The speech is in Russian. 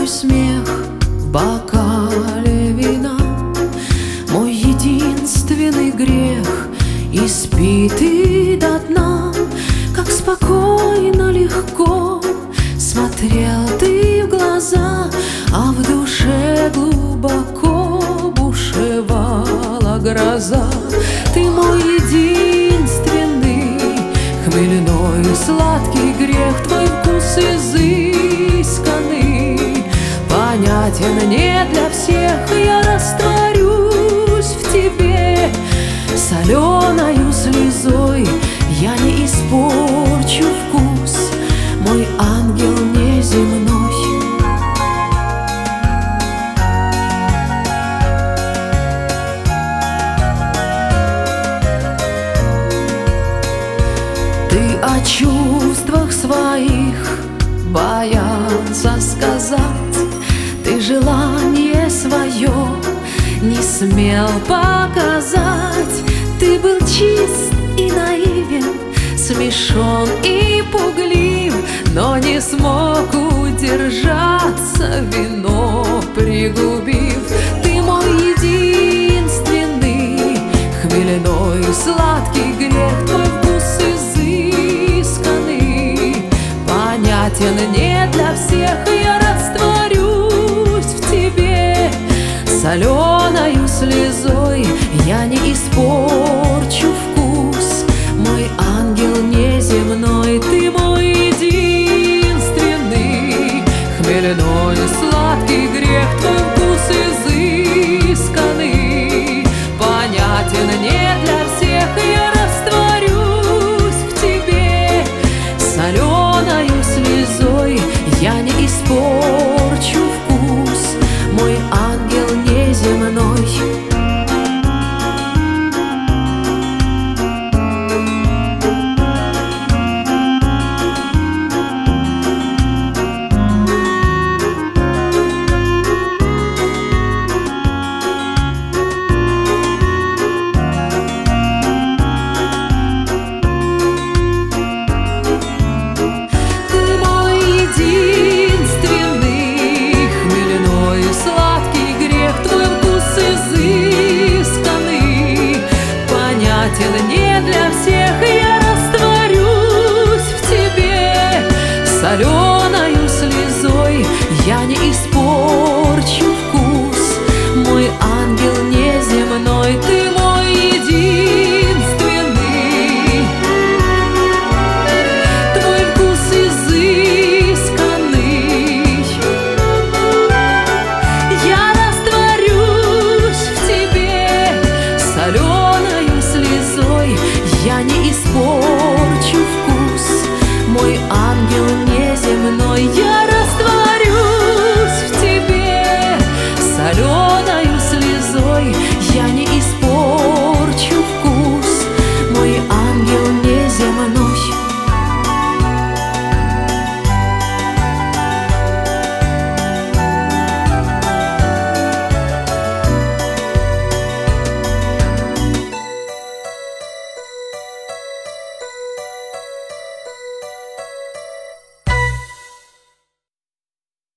твой смех в бокале вина, мой единственный грех, испитый до дна. Как спокойно, легко смотрел ты в глаза, а в душе глубоко бушевала гроза. Ты мой единственный хмельной сладкий грех, твой вкус изысканный, понятен не для всех. Я растворюсь в тебе соленою слезой, я не испорчу вкус, мой ангел неземной. Ты о чувствах своих боялся сказать, ты желание свое не смел показать. Ты был чист и наивен, смешон и пуглив, но не смог удержаться, вино пригубив. Ты мой единственный хмельной сладкий грех, твой вкус изысканный, понятен не для всех. Я растворюсь в тебе соленою слезой, я не